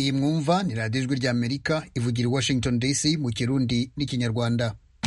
iyi mwumva ni radiyo ijwi ry'Amerika ivugira i Washington DC mu Kirundi n'Ikinyarwanda.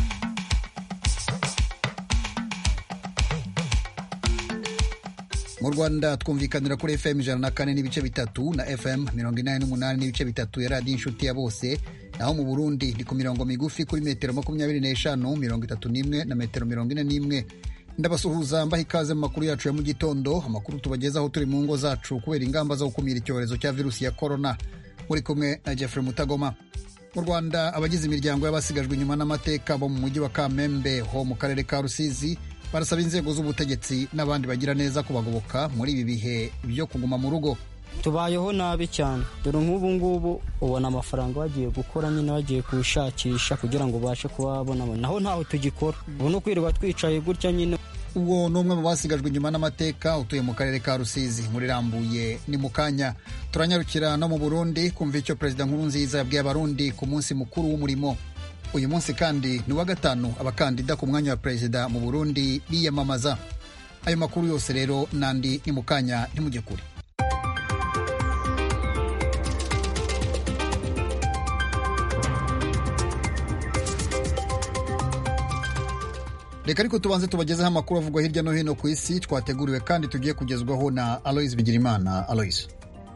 Mu Rwanda twumvikanira kuri FM 104 n'ibice bitatu na FM 88 n'ibice bitatu ya radiyo inshuti ya bose, naho mu Burundi ni ku mirongo migufi kuri metero 25, 31 na metero 41. Ndabasuhuza mbaha ikaze mu makuru yacu ya mu gitondo, amakuru tubagezaho turi mu ngo zacu kubera ingamba zo gukumira icyorezo cya virusi ya corona. Muri kumwe na Jeffrey Mutagoma. Mu Rwanda abagize imiryango y'abasigajwe inyuma n'amateka bo mu mujyi wa Kamembe ho mu karere ka Rusizi barasaba inzego z'ubutegetsi n'abandi bagira neza kubagoboka muri ibi bihe byo kuguma mu rugo. Tubayeho nabi cyane, dore nk'ubu ngubu ubona amafaranga bagiye gukora nyine bagiye kushakisha kugira ngo ubashe kubabona, naho ntaho tugikora, ubu no kwirirwa twicaye gutya nyine. Uwo ni umwe mu basigajwe inyuma n'amateka utuye mu karere ka Rusizi muri Rambuye. Ni mu kanya turanyarukira no mu Burundi kumva icyo Perezida Nkurunziza yabwiye abarundi ku munsi mukuru w'umurimo. Uyu munsi kandi ni wa gatanu abakandida ku mwanya wa perezida mu Burundi biyamamaza. Ayo makuru yose rero nandi ni mu kanya, ntimujye kure. Reka ariko tubanze tubagezeho amakuru avugwa hirya no hino ku isi twateguriwe kandi tugiye kugezwaho na Aloys Bigirimana. Aloys.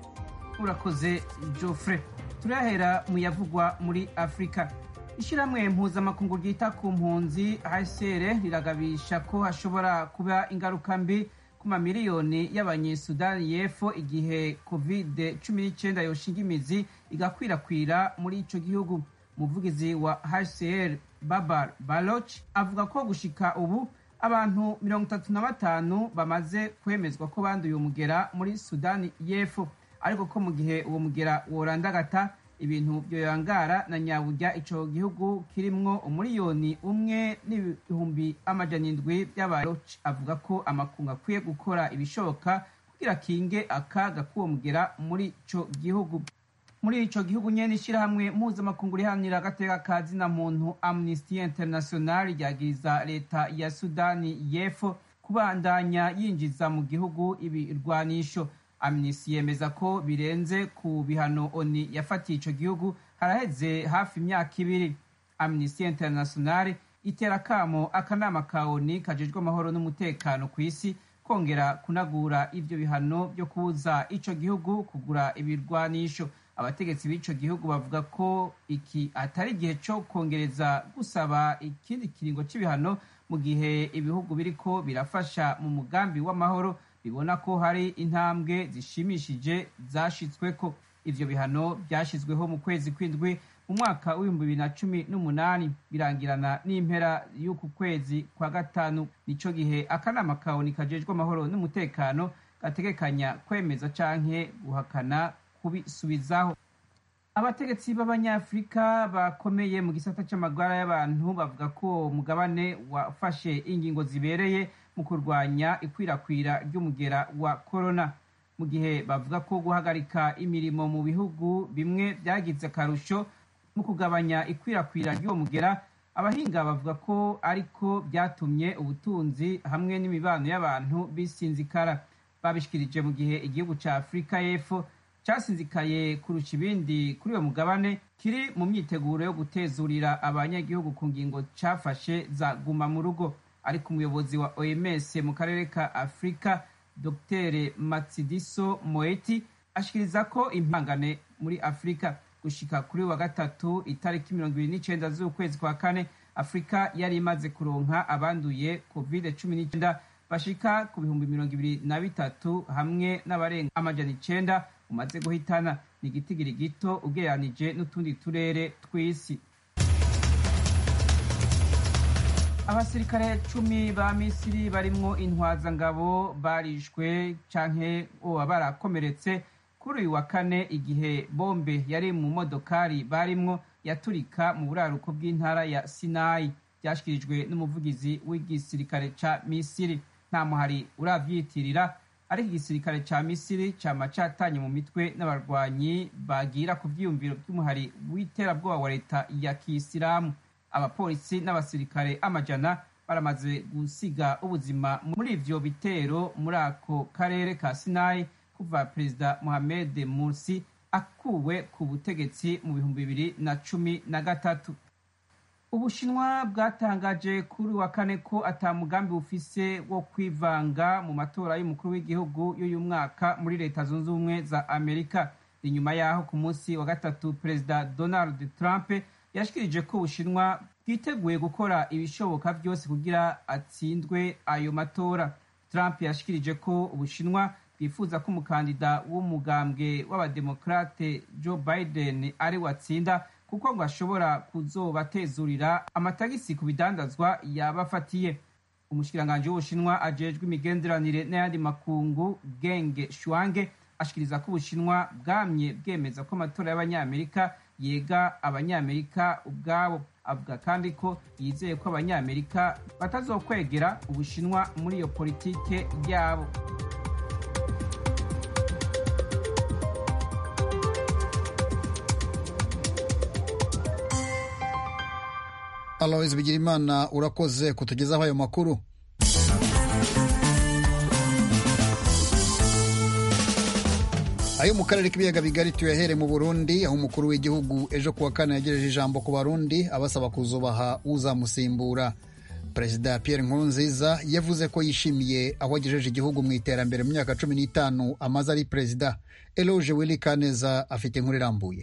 Urakoze Geoffrey. Turahera mu yavugwa muri Afrika. Ishyirahamwe mpuzamakungu ryita ku mpunzi HCR riragabisha ko hashobora kuba ingaruka mbi ku mamiliyoni y'abanyesudani y'Epfo igihe COVID-19 yoshinga imizi igakwirakwira muri ico gihugu. Umuvugizi wa HCR Babar Baloch avuga ko gushika ubu abantu 35 bamaze kwemezwa ko banduye umugera muri Sudani y'Epfo, ariko ko mu gihe uwo mugera worandagata ibintu byoyangara na nyaburya ico gihugu kirimwo umuliyoni umwe n'ibihumbi amajana 7 by'abaroch. Avuga ko amakungu akwiye gukora ibishoboka kugira kinge akaga k'uwo mugera muri ico gihugu. Muri ico gihugu nyene ishirahamwe mpuzamakungu riharanira agateka ka zina muntu Amnesty International ryagiriza leta ya Sudani y'Epfo kubandanya yinjiza mu gihugu ibirwanisho. Amnesty yemeza ko birenze ku bihano ONU yafatiye ico gihugu haraheze hafi imyaka 2. Amnesty International itera kamo akanama ka ONU kajejwe amahoro n'umutekano ku isi kongera kunagura ivyo bihano byo kubuza ico gihugu kugura ibirwanisho. Abategetsi b'ico gihugu bavuga ko iki atari igihe cyo kongereza gusaba ikindi kiringo c'ibihano mu gihe ibihugu biriko birafasha mu mugambi w'amahoro bibona ko hari intambwe zishimishije zashitsweko. Ivyo bihano byashizweho mu kwezi kw'indwi mu mwaka w'2018 birangirana n'impera y'uku kwezi kwa gatanu. Nico gihe akanama ka ONU kajejwe amahoro n'umutekano gategekanya kwemeza canke guhakana kubisubizaho. Abategetsi b'Abanyafrika bakomeye mu gisata c'amagara y'abantu bavuga ko umugabane wafashe ingingo zibereye mu kurwanya ikwirakwira ry'umugera wa corona, mu gihe bavuga ko guhagarika imirimo mu bihugu bimwe byagize akarusho mu kugabanya ikwirakwira ry'uwo mugera. Abahinga bavuga ko ariko byatumye ubutunzi hamwe n'imibano y'abantu bisinzikara. Babishikirije mu gihe igihugu ca Afrika y'Epfo casinzikaye kurusha ibindi kuri uwo mugabane kiri mu myiteguro yo gutezurira abanyagihugu ku ngingo cafashe za guma mu rugo. Ariko umuyobozi wa OMS mu karere ka Afrika Dr Matsidiso Moeti ashikiriza ko impangane muri Afrika gushika kuri wa gatatu itariki 29 z'ukwezi kwa kane Afrika yari imaze kuronka abanduye COVID-19 bashika ku 23,000 hamwe n'abarenga amajana 9 umaze guhitana. Ni igitigiri gito ugereranije n'utundi turere tw'isi. Abasirikare 10 ba Misiri barimwo intwazangabo barishwe canke barakomeretse kuri uyu wa kane igihe bombe yari mu modokari barimwo yaturika mu buraruko bw'intara ya Sinai. Byashikirijwe n'umuvugizi w'igisirikare ca Misiri. Nta muhari uravyitirira, ariko igisirikare ca Misiri cama catanye mu mitwe n'abarwanyi bagira ku vyiyumviro by'umuhari w'iterabwoba wa leta ya Kiyisilamu. Abapolisi n'abasirikare amajana baramaze gusiga ubuzima muri ivyo bitero muri ako karere ka Sinai kuva Perezida Mohamed Morsi akuwe ku butegetsi mu 2013. Ubushinwa bwatangaje kuri wa kane ko atamugambi bufise wo kwivanga mu matora y'umukuru w'igihugu y'uyu mwaka muri Leta Zunze Ubumwe za Amerika. Inyuma yaho ku munsi wa gatatu Perezida Donald Trump yashikirije ko Ubushinwa bwiteguye gukora ibishoboka byose kugira atsindwe ayo matora. Trump yashikirije ko Ubushinwa bwifuza ko umukandida w'umugambwe w'abademokrate Joe Biden ari watsinda kuko ngo ashobora kuzobatezurira amatagisi ku bidandazwa yabafatiye. Umushikiranganje w'Ubushinwa ajejwe imigenderanire n'ayandi makungu Geng Shuang ashikiriza ko Ubushinwa bwamye bwemeza ko amatora y'abanyamerika yega abanyamerika ubwabo. Avuga kandi ko yizeye ko abanyamerika batazokwegera Ubushinwa muri iyo politike yabo. Alois Bigirimana, urakoze kutugezaho ayo makuru. Ayo mu karere k'ibiyaga bigari tuyahere mu Burundi, aho umukuru w'igihugu ejo kuwa kane yagejeje ijambo ku Barundi abasaba kuzubaha uzamusimbura. Perezida Pierre Nkurunziza yavuze ko yishimiye aho agejeje igihugu mu iterambere mu myaka 15 amaze ari perezida. Eloge Willy Kaneza afite inkuru irambuye.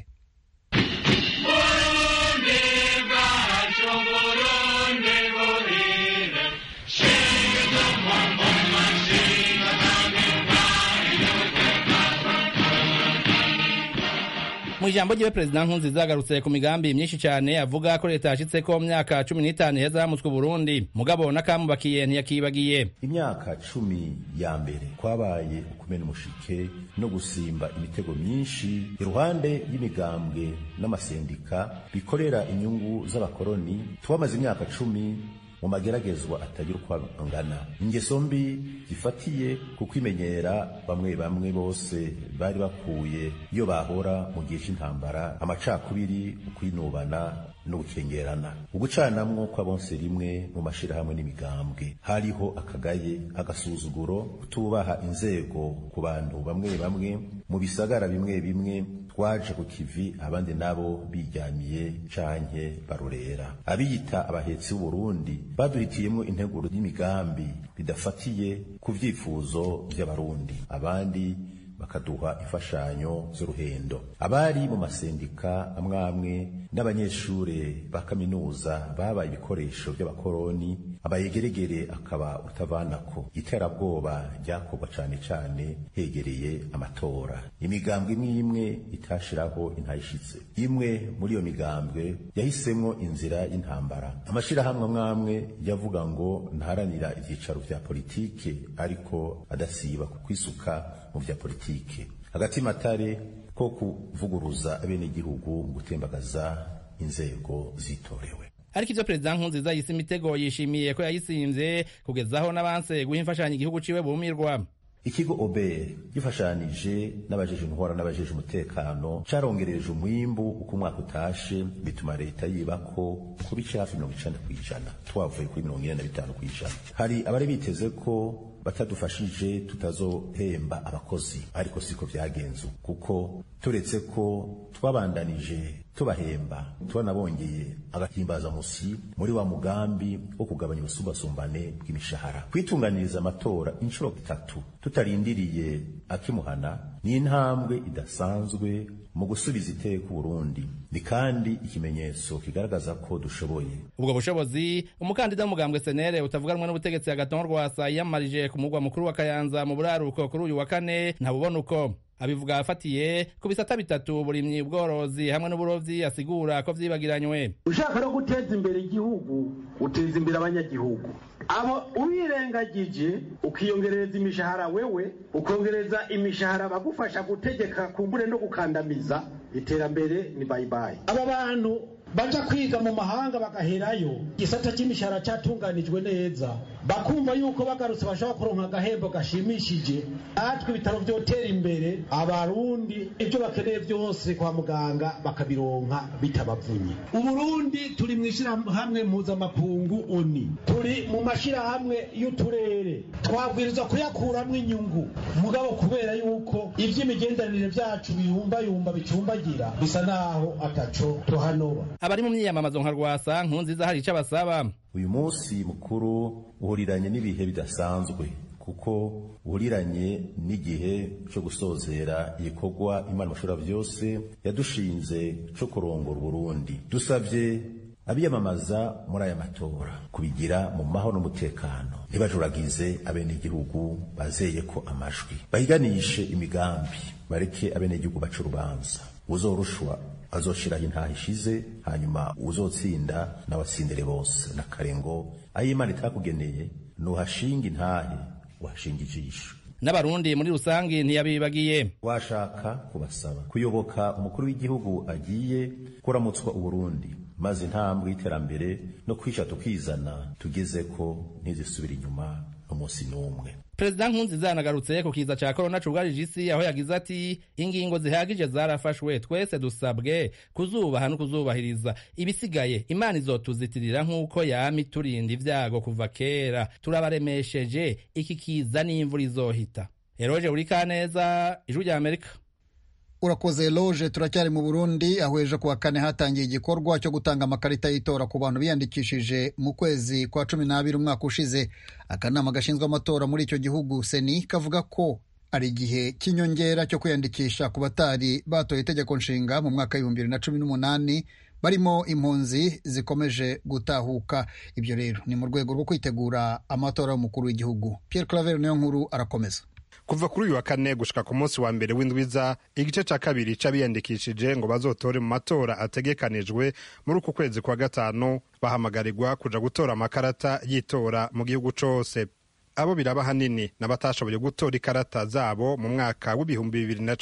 Mu ijambo ryiwe Perezida Nkurunziza yagarutse ku migambi myinshi cyane avuga ko leta yashitseko mu myaka 15 iheza yamutswe Burundi, mugabo nakamubakiye ntiyakibagiye. Imyaka 10 ya mbere kwabaye ukumena umushike no gusimba imitego myinshi iruhande y'imigambwe n'amasendika bikorera inyungu z'abakoroni. Twamaze imyaka 10 mu mageragezwa atagira uko angana, ingeso mbi zifatiye ku kwimenyera bamwe bose bari bakuye iyo bahora mu gihe cy'intambara, amacakubiri, ukwinubana no gukengerana, ugucanamwo kw'abonse rimwe mu mashirahamwe n'imigambwe. Hariho akagaye, agasuzuguro, kutubaha inzego ku bantu bamwe mu bisagara bimwe twaje ku kivi, abandi nabo bijyamiye canke barorera. Abiyita abahetsi b'u Burundi baduhitiyemo integuro y'imigambi bidafatiye ku vyifuzo by'abarundi, abandi bakaduha imfashanyo z'uruhendo. Abari mu masendika amwamwe n'abanyeshure ba kaminuza babaye ibikoresho by'abakoroni, abayegeregere akaba utavanako. Iterabwoba ryakorwa cane hegereye amatora. Imigambwe imwe itashiraho intayishitse. Imwe muri iyo migambwe yahisemwo inzira y'intambara. Amashirahamwe amwamwe yavuga ngo ntaharanira ivyicaro vya politike, ariko adasiba kwisuka mu vya politike. Hagati matare ko kuvuguruza abenegihugu mu gutembagaza inzego zitorewe. Ariko ivyo Perezida Nkurunziza yise imitego yishimiye ko yayisinze kugezaho n'abanse guha imfashanyo igihugu ciwe bumirwa. Ikigo OBR gifashanije n'abajeje intwara n'abajeje umutekano carongereje umwimbu uko umwaka utashe, bituma leta yibako ku bice hafi 90%, twavuye kuri 45%. Hari abari biteze ko batadufashije tutazohemba abakozi, ariko siko vyagenze, kuko turetse ko twabandanije tubahemba, twanabongeye agahimbaza musi muri wa mugambi wo kugabanya ubusubasumbane bw'imishahara. Kwitunganiriza amatora inshuro 3 tutarindiriye akimuhana ni intambwe idasanzwe mu gusubiza iteka Burundi, ni kandi ikimenyetso kigaragaza ko dushoboye. Ubwo bushobozi umukandida w'umugambwe Senere utavuganwa n'ubutegetsi Agathon Rwasa yamarije ku mugwa mukuru wa Kayanza mu buraruko kuri uyu wa kane ntabubona uko. Abivuga afatiye ku bisata bitatu: burimyi, ubworozi hamwe n'uburovyi, asigura ko vyibagiranywe. Ushaka no guteza imbere igihugu, uteza imbere abanyagihugu. Abo ubirengagije ukiyongereza imishahara wewe, ukongereza imishahara bagufasha gutegeka kumbure no gukandamiza, iterambere ni bye bye. Aba bantu baja kwiga mu mahanga bagaherayo, gisata cy'imishahara cyatunganijwe neza, bakumva yuko bagarutse bashobora kuronka agahembo gashimishije, natwe ibitaro vyotera imbere, abarundi ibyo bakeneye byose kwa muganga bakabironka bitabavunye. Uburundi turi mw'ishirahamwe mpuzamakungu ONU, turi mu mashirahamwe y'uturere, twabwirizwa kuyakuramwo inyungu, mugabo kubera yuko ivy'imigenderanire vyacu biyumbayumba bicumbagira bisa naho ataco tuhanoba. Abari mu myiyamamazo nka Rwasa Nkurunziza hari ico abasaba. Uyu munsi mukuru uhuriranye n'ibihe bidasanzwe kuko uhuriranye n'igihe cyo gusozera igikorwa Imana Mushobora Vyose yadushinze cyo kurongora Burundi. Dusavye abiyamamaza muri aya matora kubigira mu mahoro n'umutekano, ntibajuragize abenegihugu bazeye ko amajwi, bahiganishe imigambi, bareke abenegihugu baca urubanza. Uzorushwa azoshiraho intaha ishize, hanyuma uzotsinda n'abatsindire bose. Na karengo aho Imana itakugeneye nuhashinga intahe, uhashinga ijisho. N'abarundi muri rusangi ntiyabibagiye. Washaka kubasaba kuyoboka umukuru w'igihugu agiye kuramutswa Uburundi, maze intambwe y'iterambere no kwisha tukizana tugeze ko ntizisubira inyuma n'umunsi n'umwe. Perezida Nkurunziza yanagarutse ku kiza ca corona cugarije isi, aho yagize ati ingingo zihagije zarafashwe, twese dusabwe kuzubaha no kuzubahiriza, ibisigaye Imana izotuzitirira nk'uko yama iturinda ivyago kuva kera, turabaremesheje iki kiza n'imvura izohita. Eroje Urikaneza, Ijwi rya Amerika. Urakoze Loje. Turacyari mu Burundi, aho ejo kuwa kane hatangiye igikorwa cyo gutanga amakarita y'itora ku bantu biyandikishije mu kwezi kwa 12 umwaka ushize. Akanama gashinzwe amatora muri icyo gihugu Seni kavuga ko ari igihe cy'inyongera cyo kwiyandikisha ku batari batoye itegeko nshinga mu mwaka 2018 barimo impunzi zikomeje gutahuka. Ibyo rero ni mu rwego rwo kwitegura amatora y'umukuru w'igihugu. Pierre Claver niyo nkuru arakomeza. Kuva kuri uyu wa kane gushika ku munsi wa mbere w'indwiza, igice ca kabiri c'abiyandikishije ngo bazotore mu matora ategekanijwe muri uku kwezi kwa gatanu bahamagarirwa kuja gutora amakarata y'itora mu gihugu cose. Abo biraba hanini n'abatashoboye gutora ikarata zabo mu mwaka w'ibihumbi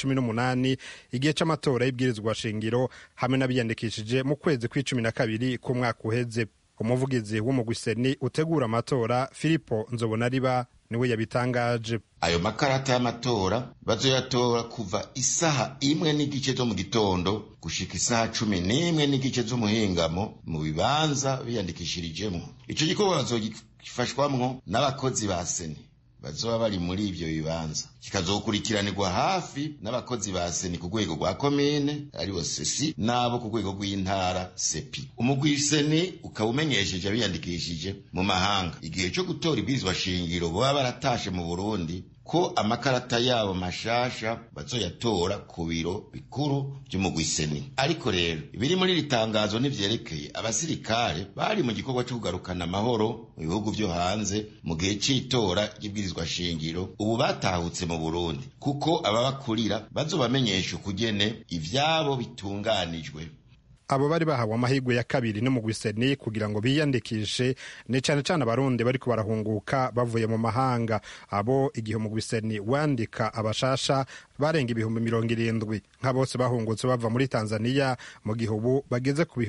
2018 igihe c'amatora y'ibwirizwa shingiro, hamwe n'abiyandikishije mu kwezi kw'icumi ku mwaka uheze. Umuvugizi w'umugwi Seni utegura amatora Filipo Nzobonariba niwe yabitangaje. Ayo makarata y'amatora bazoyatora kuva isaha 1:15 zo mu gitondo gushika isaha 11:15 zo muhingamo mu bibanza biyandikishirijemo. Ico gikorwa bazogifashwamwo n'abakozi ba Seni bazoba bari muri ivyo bibanza, kikazokurikiranirwa hafi n'abakozi ba Seni ku rwego rwa komine aribo sesi nabo ku rwego rw'intara sepi. Umugwi Seni ukawumenyesheje abiyandikishije mu mahanga igihe cyo gutora ibwirizwa shingiro baba baratashe mu Burundi ko amakarata yabo mashasha bazoyatora ku biro bikuru by'umugwi Seni. Ariko rero ibiri muri ritangazo nivyerekeye abasirikare bari mu gikorwa cyo kugarukana amahoro mu bihugu vyo hanze mu gihe c'itora y'ibwirizwa shingiro, ubu batahutse mu Burundi kuko ababakurira bazobamenyesha ukugene ivyabo bitunganijwe. Abo bari bahawe amahirwe ya kabiri n'umugwi Seni kugira ngo biyandikishe ni cane cane abarundi bariko barahunguka bavuye mu mahanga. Abo igihe umugwi Seni wandika abashasha barenga 70,000 nka bose bahungutse bava muri Tanzania, mu gihe ubu bageze ku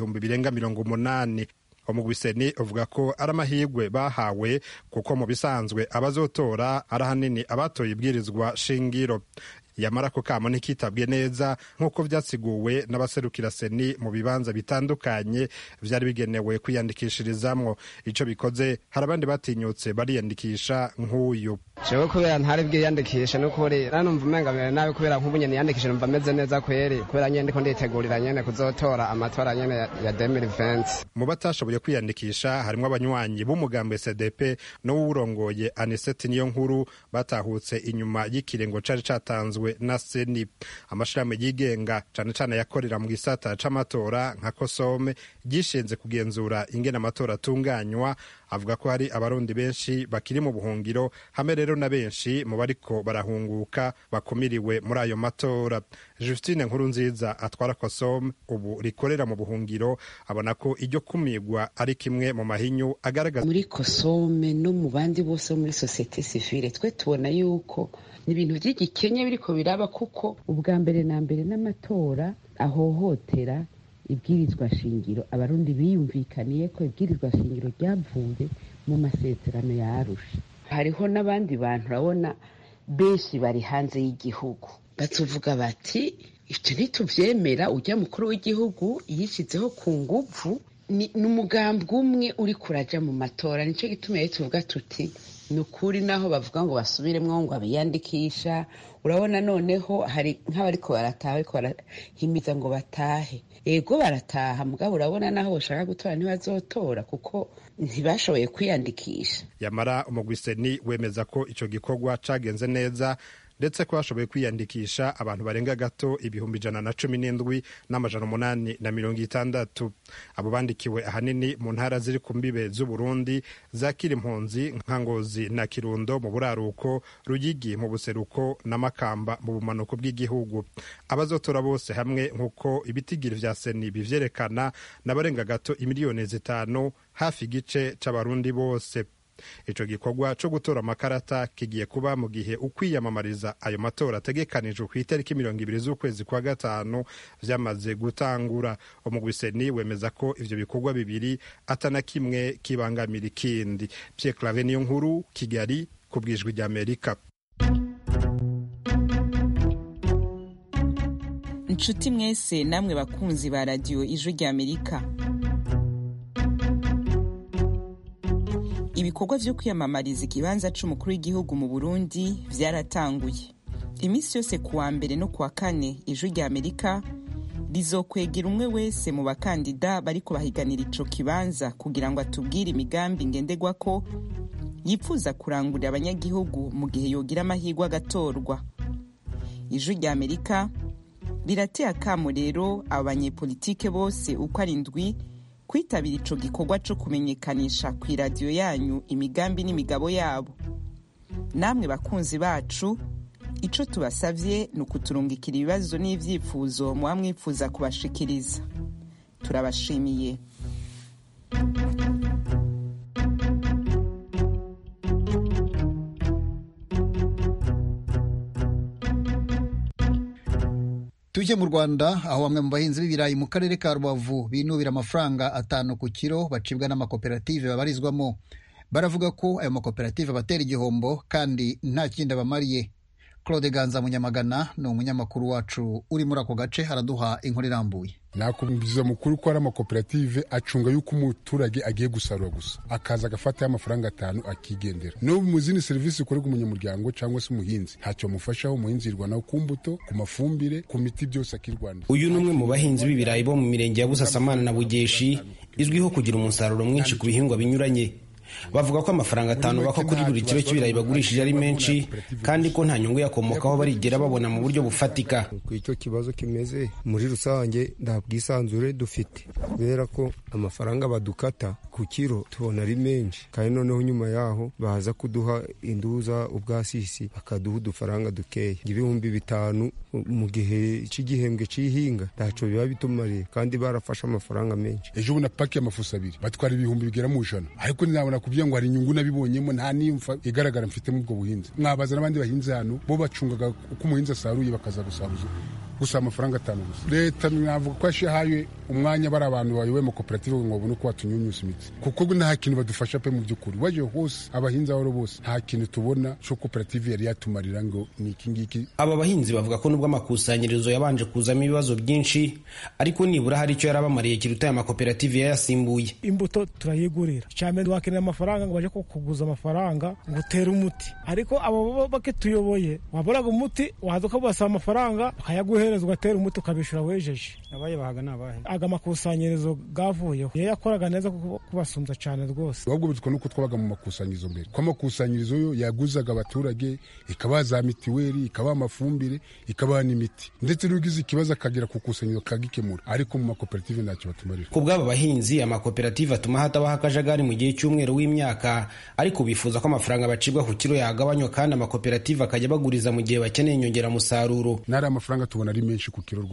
80,000. Umugwi Seni uvuga ko ari amahirwe bahawe kuko mu bisanzwe abazotora ari hanini abatoye ibwirizwa shingiro. Yamara ko kamo ntikitabwe neza nk'uko vyasiguwe n'abaserukira Seni mu bibanza bitandukanye vyari bigenewe kwiyandikishirizamwo. Ico bikoze hari abandi batinyutse bariyandikisha nk'uyu. Jewe kubera ntari bwiyandikisha no kuri nanumva umengamere nawe kubera nk'ubunye niyandikisha numva meze neza kweri kubera nyene ndiko nditegurira nyene kuzotora amatora nyene ya 2020. Mu batashoboye kwiyandikisha harimo abanywanyi b'umugambi SDP no wurongoye Aniseti niyo nkuru batahutse inyuma y'ikirengo cari catanzwe na Seni. Amashirahamwe yigenga cane cane yakorera mu gisata c'amatora nka Kosome gishinze kugenzura ingene amatora atunganywa avuga ko hari abarundi benshi bakiri mu buhungiro, hamwe rero na benshi mu bariko barahunguka bakumiriwe muri ayo matora. Justine Nkurunziza atwara Kosome ubu rikorera mu buhungiro abona ko iryo kumigwa ari kimwe mu mahinyu agaragaza muri Kosome no mu bandi bose muri societe civile. Twe tubona yuko ni ibintu by'igikenya biriko biraba kuko ubwa mbere na mbere n'amatora ahohotera ibwirizwa shingiro. Abarundi biyumvikaniye ko ibwirizwa shingiro ryavuye mu masezerano ya Arusha. Hariho n'abandi bantu urabona benshi bari hanze y'igihugu batuvuga bati ivyo ntituvyemera, ujya mukuru w'igihugu yishizeho ku nguvu, ni umugambwe umwe uri kuraja mu matora. Nico gituma rero tuvuga tuti ni ukuri naho bavuga ngo basubiremwo ngo abiyandikisha, urabona noneho hari nk'abariko barataha bariko barahimiza ngo batahe. Ego barataha mugabo urabona naho bashaka gutora ntibazotora kuko ntibashoboye kwiyandikisha. Yamara umugwiseni wemeza ko ico gikorwa cagenze neza ndetse ko bashoboye kwiyandikisha abantu barenga gato 117,860. Abo bandikiwe ahanini mu ntara ziri ku mbibe z'Uburundi zakira impunzi nka Ngozi na Kirundo mu buraruko, Ruyigi mu buseruko na Makamba mu bumanuko bw'igihugu. Abazotora bose hamwe nkuko ibitigiri vya seni bivyerekana n'abarenga gato 5,000,000, hafi igice c'abarundi bose. Ico gikorwa co gutora amakarata kigiye kuba mu gihe ukwiyamamariza ayo matora ategekanijwe ku itariki 20 z'ukwezi kwa gatanu vyamaze gutangura. Umugwiseni wemeza ko ivyo bikorwa bibiri atana kimwe kibangamira ikindi. Pierre Claver Niyonkuru, Kigali, ku bw'Ijwi ry'Amerika. Inshuti mwese namwe bakunzi ba radio Ijwi ry'Amerika, ibikorwa vyo kwiyamamariza ikibanza c'umukuru w'igihugu mu Burundi vyaratanguye. Imisi yose kuwa mbere no kuwa kane Ijwi ry'Amerika rizokwegera umwe wese mu bakandida bariko bahiganira ico kibanza kugira ngo atubwire imigambi ngenderwako yipfuza kurangurira abanyagihugu mu gihe yogira amahirwe agatorwa. Ijwi ry'Amerika rirateye akamo rero abanyepolitike bose uko ari 7 kwitabira ico gikorwa co kumenyekanisha ku radio yanyu imigambi n'imigabo yabo. Namwe bakunzi bacu, ico tubasavye ni ukuturungikira ibibazo n'ivyifuzo muba mwifuza kubashikiriza. Turabashimiye. Tuje mu Rwanda aho bamwe mu bahinzi b'ibirayi mu karere ka Rubavu binubira amafaranga 5 ku kilo bacibwa n'amakoperative babarizwamo. Baravuga ko ayo makoperative batera igihombo kandi nta kindi abamariye. Claude Ganza Munyamagana ni umunyamakuru wacu uri muri ako gace, haraduha inkuru irambuye. Nakubwiza mukuru ko ari amakoperative acunga yuko umuturage agiye gusarura gusa akaza agafata y'amafaranga 5 akigendera. No mu zindi serivisi ukorerwa umunyamuryango cyangwa se umuhinzi ntacyo mufashaho. Umuhinzi irwana ku mbuto, ku mafumbire, ku miti byose akirwanira. Uyu numwe mu bahinzi b'ibirayi bo mu mirenge ya Busasamana na Bugeshi izwiho kugira umusaruro mwinshi ku bihingwa binyuranye. Bavuga ko amafaranga 5 bako kuri buri kilo cy'ibirayi bagurishije ari menshi kandi ko nta nyungu yakomokaho barigera babona mu buryo bufatika. Icyo kibazo kimeze muri rusange nta bwisanzure dufite kubera ko amafaranga badukata ku kilo tubona ari menshi, kandi noneho nyuma yaho baza kuduha induza ubwasisi bakaduha udufaranga dukeya 5,000 mu gihe cy'igihembwe cy'ihinga. Ntaco biba bitumariye kandi barafasha amafaranga menshi. Ejo buna paki y'amafuso 2 batwara 1,000 bigera mu 100, ariko nabona kubye ngo hari inyungu nabibonyemo nta niyumva igaragara mfite mu bwo buhinzi. Mwabaza n'abandi bahinzi hano bo bacungaga uko umuhinzi asaruye bakaza gusaruza gusa amafaranga 5 gusa. Leta mwavuga ko ashahaye umwanya bari abantu bayoboye mu koperative ngo babone ko watunyunyusa imitsi, kuko nta kintu badufasha pe mu by'ukuri. Waje hose abahinzi aho bose nta kintu tubona cyo koperative yari yatumarira ngo ni iki ngiki. Aba bahinzi bavuga ko nubwo amakusanyirizo yabanje kuzamo ibibazo byinshi ariko nibura hari icyo yarabamariye kiruta amakoperative yayasimbuye. Imbuto turayigurira cyane, wakenera amafaranga ngo baje kuguza amafaranga ngo utere umuti, ariko abo bake tuyoboye waboraga umuti waza ukabasa amafaranga akayaguhereza ugatera umuti ukabishura wejeje. Abaye bahaga nabahe aga makusanyirizo gavuyeho yakoraga neza kubasumbya cyane rwose. Ahubwo bitwa nuko twabaga mu makusanyirizo mbere, ko amakusanyirizo yo yaguzaga abaturage, ikabaza mitiweli, ikaba amafumbire, ikaba n'imiti, ndetse n'ugize ikibazo akagera ku kusanyirizo kagikemura, ariko mu makoperative ntacyo batumarira. Ku bw'aba bahinzi amakoperative atuma hatabaho akajagari mu gihe cy'umwero w'imyaka, ariko bifuza ko amafaranga bacibwa ku kilo yagabanywa kandi amakoperative akajya baguriza mu gihe bakeneye inyongera musaruro. Nari amafaranga tubona ari menshi ku kilo rwose.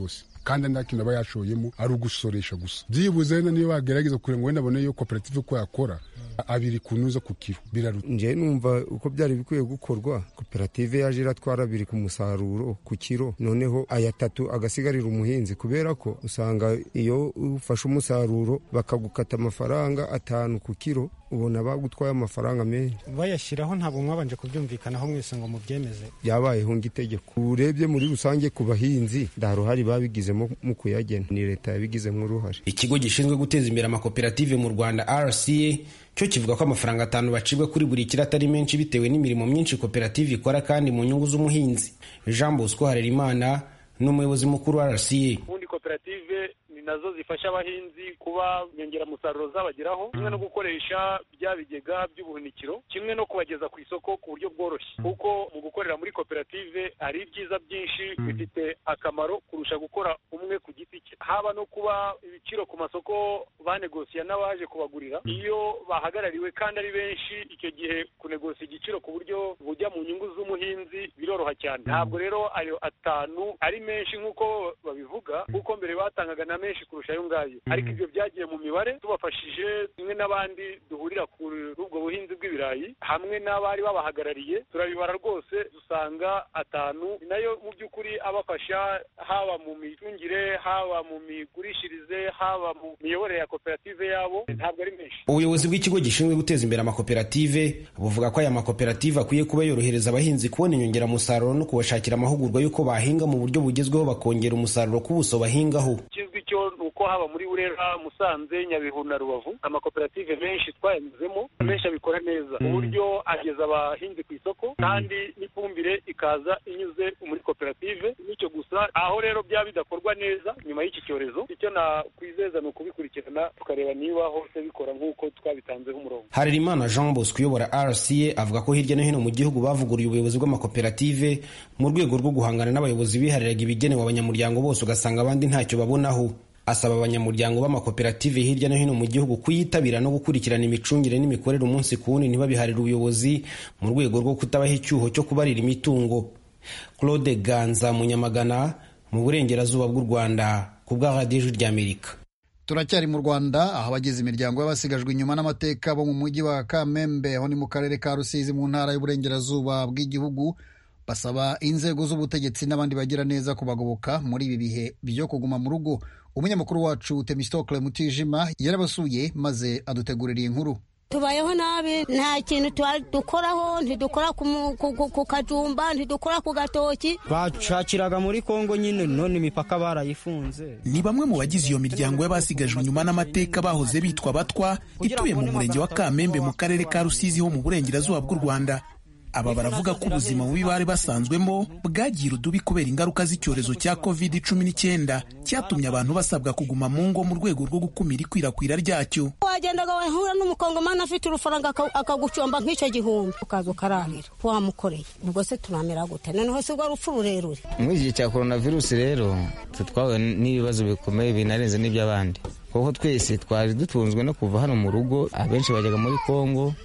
kandi nta kintu aba yashoyemo ari ugusoresha gusa. Byibuze niyo bagerageza kugira ngo wenda abone iyo koperative ko yakora abiri kunuza ku kiro biraruta. Nje numva uko byari bikwiye gukorwa, koperative yaje iratwara abiri ku musaruro ku kiro, noneho aya 3 agasigarira umuhinzi, kubera ko usanga iyo ufashe umusaruro bakagukata amafaranga 5 ku kiro, ubona bagutwaye amafaranga menshi. Bayashyiraho ntabwo mwabanje kubyumvikanaho mwese ngo mubyemeze. Byabayeho ng'itegeko. Urebye muri rusange ku bahinzi ndaruhari babigizemo mu kuyagena, ni leta yabigizemo uruhare. Ikigo gishinzwe guteza imbere amakoperative mu Rwanda RCA cyo kivuga ko amafaranga 5 bacibwa kuri buri kiro atari menshi bitewe n'imirimo myinshi koperative ikora kandi mu nyungu z'umuhinzi. Jean Bosco Harerimana n'umuyobozi mukuru wa RCA. Ubundi koperative nazo zifasha abahinzi kuba nyongeramusaruro zabageraho, kimwe no gukoresha bya bigega by'ubuhunikiro, kimwe no kubageza ku isoko ku buryo bworoshye, kuko mu gukorera muri koperative hari ibyiza byinshi bifite akamaro kurusha gukora umwe ku giti cye, haba no kuba ibiciro ku masoko banegosiya n'abaje kubagurira. Iyo bahagarariwe kandi ari benshi, icyo gihe kunegosiya igiciro ku buryo bujya mu nyungu z'umuhinzi biroroha cyane. Ntabwo rero ayo 5 ari menshi nk'uko babivuga, kuko mbere batangaga na menshi kurusha ayo ngayo, ariko ibyo byagiye mu mibare tubafashije kimwe n'abandi duhurira kuri ubwo buhinzi bw'ibirayi hamwe n'abari babahagarariye, turabibara rwose dusanga 5 nayo mu by'ukuri abafasha haba mu micungire, haba mu migurishirize, haba mu miyoborere ya koperative yabo, ntabwo ari menshi. Ubuyobozi bw'ikigo gishinzwe guteza imbere amakoperative buvuga ko aya makoperative akwiye kuba yorohereza abahinzi kubona inyongeramusaruro no kubashakira amahugurwa y'uko bahinga mu buryo bugezweho bakongera umusaruro ku buso bahingaho. Nuko haba muri Burera, Musanze, Nyabihu na Rubavu amakoperative menshi twayanyuzemo, menshi abikora neza ku buryo ageza abahinzi ku isoko kandi n'ifumbire ikaza inyuze muri koperative. Nicyo gusa aho rero byaba bidakorwa neza nyuma y'iki cyorezo, icyo nakwizeza ni ukubikurikirana tukareba niba hose bikora nk'uko twabitanzeho umurongo. Harerimana Jean Bosco uyobora RCA avuga ko hirya no hino mu gihugu bavuguruye ubuyobozi bw'amakoperative mu rwego rwo guhangana n'abayobozi bihariraga ibigenewe abanyamuryango bose ugasanga abandi ntacyo babonaho. Asaba abanyamuryango b'amakoperative hirya no hino mu gihugu kuyitabira no gukurikirana imicungire n'imikorere umunsi ku wundi ntibabiharire ubuyobozi mu rwego rwo kutabaha icyuho cyo kubarira imitungo. Claude Ganza Munyamagana mu burengerazuba bw'u Rwanda ku bwa Radio ry'Amerika. Turacyari mu Rwanda aho abagize imiryango y'abasigajwe inyuma n'amateka bo mu mujyi wa Kamembe aho ni mu karere ka Rusizi mu ntara y'uburengerazuba bw'igihugu basaba inzego z'ubutegetsi n'abandi bagira neza kubagoboka muri ibi bihe byo kuguma mu rugo. Umunyamakuru wacu Temistokle Mutijima yarabasuye maze adutegurira iyi nkuru. Tubayeho nabi, nta kintu dukoraho, ntidukora ku kajumba, ntidukora ku gatoki. Bacakiraga muri Kongo nyine, none imipaka barayifunze. Ni bamwe mu bagize iyo miryango y'abasigajwe inyuma n'amateka bahoze bitwa Batwa, ituye mu murenge wa Kamembe mu karere ka Rusizi ho mu burengerazuba bw'u Rwanda. Aba baravuga ko ubuzima bubi bari basanzwemo bwagiye udubi kubera ingaruka z'icyorezo cya COVID-19 cyatumye abantu basabwa kuguma mu ngo mu rwego rwo gukumira ikwirakwira ryacyo. Wagendaga wahura n'umukongomani afite urufaranga akagucomba nk'icyo gihumbi ukaza ukararira wamukoreye, ubwo se turamera gute? Noneho se rwa rupfu rurerure. Muri iki gihe cya coronavirus rero twahuye n'ibibazo bikomeye binarenze n'iby'abandi, kuko twese twari dutunzwe no kuva hano mu rugo. Abenshi bajyaga muri Kongo,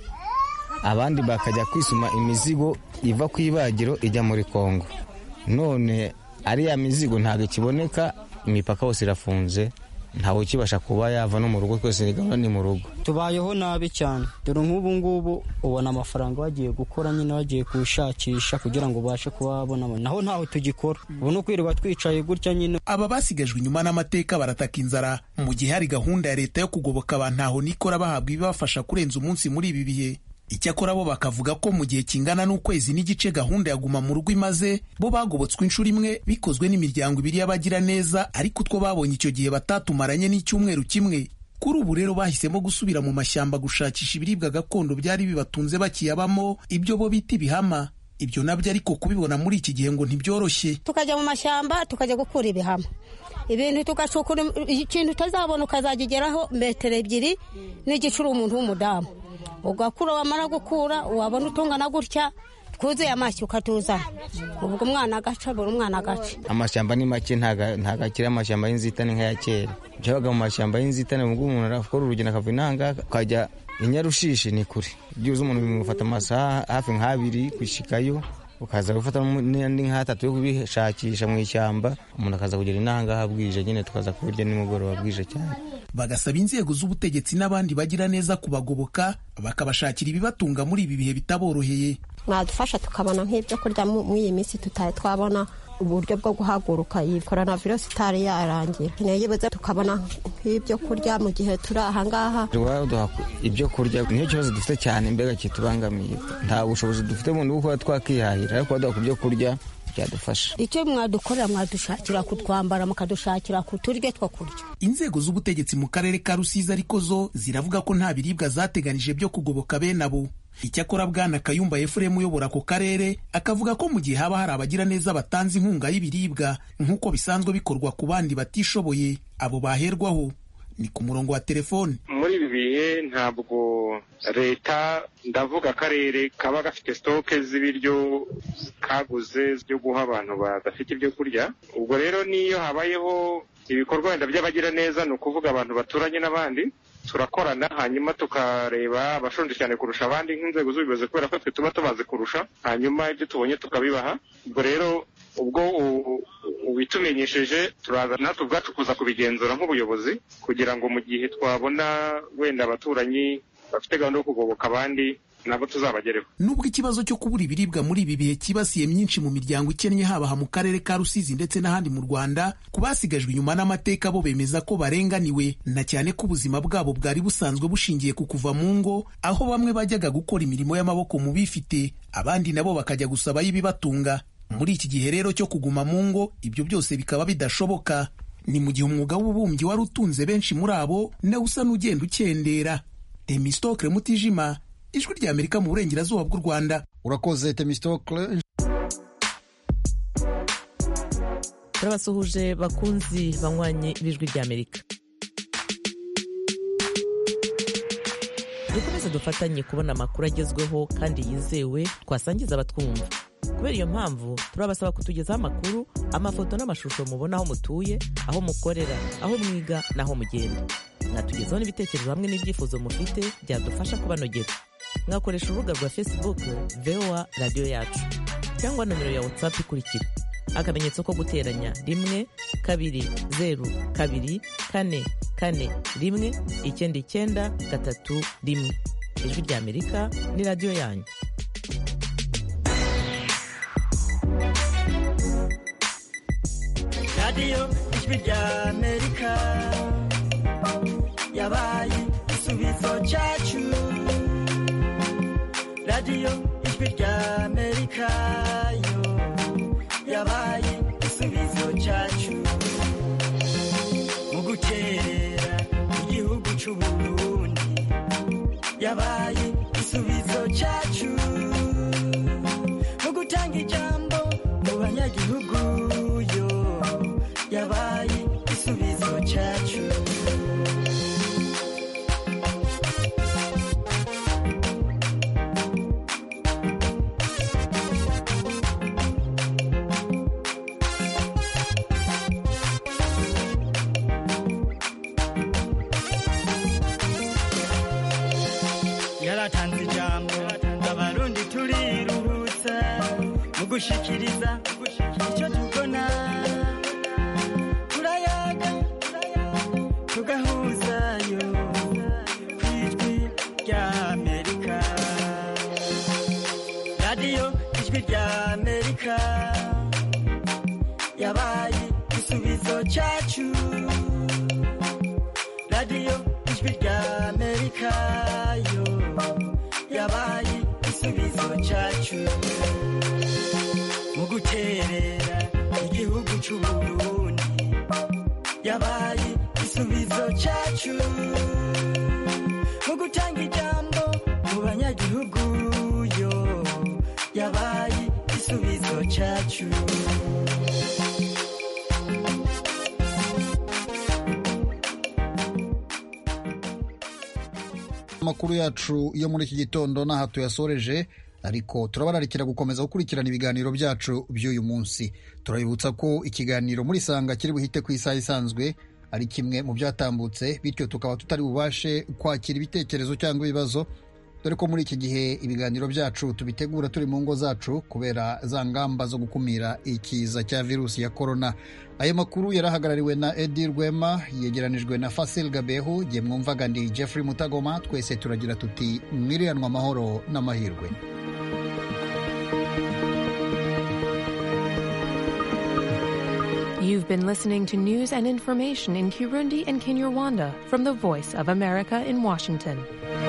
abandi bakajya kwisuma imizigo iva ku ibagiro ijya muri Kongo. None ariya mizigo ntabwo ikiboneka, imipaka hose irafunze, ntawe ukibasha kuba yava no mu rugo, twese ni mu rugo. Tubayeho nabi cyane, dore nk'ubu ngubu ubona amafaranga bagiye gukora nyine bagiye kushakisha kugira ngo ubashe kubabona, naho ntaho tugikora, ubu no kwirirwa twicaye gutya nyine. Aba basigajwe inyuma n'amateka barataka inzara mu gihe hari gahunda ya leta yo kugoboka abantu aho nikora bahabwa ibibafasha kurenza umunsi muri ibi bihe. Icyakora bo bakavuga ko mu gihe kingana n'ukwezi n'igice gahunda ya guma mu rugo imaze, bo bagobotswe inshuro imwe bikozwe n'imiryango ibiri y'abagira neza, ariko utwo babonye icyo gihe batatumaranye n'icyumweru kimwe. Kuri ubu rero bahisemo gusubira mu mashyamba gushakisha ibiribwa gakondo byari bibatunze bakiyabamo, ibyo bo bita ibihama. Ibyo nabyo ariko kubibona muri iki gihe ngo ntibyoroshye. Tukajya mu mashyamba tukajya gukura ibihama, ibintu tugacukura ikintu utazabona ukazagigeraho metero 2 n'igicuru umuntu w'umudamu, ugakura wamara gukura wabona utungana gutya twuzuye amashyi ukatuzana, ubwo umwana agaca buri umwana agaca. Amashyamba ni make, ntagakira amashyamba y'inzitane nk'aya kera. Byabaga mu mashyamba y'inzitane ubwo umuntu arakora urugendo akava inanga akajya Inyarushishi ni kure, byuze umuntu bimufata amasaha hafi nk'abiri kwishikayo, ukaza gufata n'indi nk'atatu yo kubishakisha mu ishyamba, umuntu akaza kugira inangaha bwije nyine tukaza kubirya nimugoroba bwije cyane. Bagasaba inzego z'ubutegetsi n'abandi bagira neza kubagoboka bakabashakira ibibatunga muri ibi bihe bitaboroheye. Mwadufasha tukabona nk'ibyo kurya mu iyi minsi tutari twabona uburyo bwo guhaguruka iyi coronavirus itari yarangira. Niyibuze tukabona nk'ibyo kurya mu gihe turi ahangaha. Ibyo kurya niyo kibazo dufite cyane, mbega kitubangamiye. Nta bushobozi dufite mu bwo kuba twakihahira, ariko baduha kubyo kurya byadufasha. Icyo mwadukorera mwadushakira kutwambara, mukadushakira kuturya two kurya. Inzego z'ubutegetsi mu karere ka Rusizi ariko zo ziravuga ko nta biribwa zateganije byo kugoboka bene abo. Icyakora Bwana Kayumba Efuremu uyobora ako karere akavuga ko mu gihe haba hari abagira neza batanze inkunga y'ibiribwa nk'uko bisanzwe bikorwa ku bandi batishoboye, abo baherwaho. Ni ku murongo wa telefone. Muri ibi bihe ntabwo leta, ndavuga akarere, kaba gafite stoke z'ibiryo kaguze byo guha abantu badafite ibyo kurya. Ubwo rero niyo habayeho ibikorwa wenda by'abagira neza, ni ukuvuga abantu baturanye n'abandi, turakorana hanyuma tukareba abashonje cyane kurusha abandi nk'inzego z'ubuyobozi, kubera ko twe tuba tubazi kurusha, hanyuma ibyo tubonye tukabibaha. Ubwo rero ubwo ubitumenyesheje turaza natwe ubwacu kuza kubigenzura nk'ubuyobozi, kugira ngo mu gihe twabona wenda abaturanyi bafite gahunda yo kugoboka abandi nabo tuzabagereho. Nubwo ikibazo cyo kubura ibiribwa muri ibi bihe kibasiye myinshi mu miryango ikennye haba mu karere ka Rusizi ndetse n'ahandi mu Rwanda, ku basigajwe inyuma n'amateka bo bemeza ko barenganiwe, na cyane ko ubuzima bwabo bwari busanzwe bushingiye ku kuva mu ngo, aho bamwe bajyaga gukora imirimo y'amaboko mu bifite, abandi nabo bakajya gusaba y'ibibatunga. Muri iki gihe rero cyo kuguma mu ngo, ibyo byose bikaba bidashoboka. Ni mu gihe umwuga w'ububumbyi wari utunze benshi muri abo nawe usa n'ugenda ukendera. Temistokle Mutijima, Ijwi ry'Amerika mu burengerazuba bw'u Rwanda. Urakoze Temistokle. Turabasuhuje bakunzi banywanye b'Ijwi ry'Amerika. Dukomeze dufatanye kubona amakuru agezweho kandi yizewe twasangiza abatwumva. Kubera iyo mpamvu turabasaba kutugezaho amakuru, amafoto n'amashusho mubona aho mutuye, aho mukorera, aho mwiga n'aho mugenda. Mwatugezaho n'ibitekerezo hamwe n'ibyifuzo mufite byadufasha kubanogera. Mwakoresha urubuga rwa Facebook VOA Radio Yacu cyangwa nomero ya WhatsApp ikurikira: akamenyetso ko guteranya 1 2 0 2 4 4 1 9 3 1. Ijwi ry'Amerika ni radio yanyu. Radio Ijwi ry'Amerika yabaye igisubizo cyacu. Radio Ijwi ry'Amerika yo yabaye igisubizo cyacu, mu gukerera igihugu cy'u Burundi yabaye igisubizo cyacu, mu gutanga ijambo mu banyagihugu yo yabaye igisubizo cyacu. Yaratanze ijambo abarundi turiruhutsa, mu gushikiriza icyo tubona, turayaga tugahuzayo ku Ijwi ry'Amerika. Radio Ijwi ry'Amerika yabaye igisubizo cyacu. Radio Ijwi ry'Amerika yo yabaye igisubizo cyacu, mu guterera igihugu cy'u Burundi yabaye igisubizo cyacu, mu gutanga ijambo mu banyagihugu yo yabaye igisubizo cyacu. Amakuru yacu yo muri iki gitondo n'aha tuyasoreje, ariko turabararikira gukomeza gukurikirana ibiganiro byacu by'uyu munsi. Turabibutsa ko ikiganiro muri Sanga kiri buhite ku isaha isanzwe ari kimwe mu byatambutse, bityo tukaba tutari bubashe kwakira ibitekerezo cyangwa ibibazo, dore ko muri iki gihe ibiganiro byacu tubitegura turi mu ngo zacu kubera za ngamba zo gukumira ikiza cya virusi ya korona. Ayo makuru yarahagarariwe na Edi Rwema, yegeranijwe na Fasil Gabehu, jye mwumvaga ndi Jeffrey Mutagoma. Twese turagira tuti mwiriranwa amahoro n'amahirwe. You've been listening to news and information in Kirundi and Kinyarwanda from the Voice of America in Washington.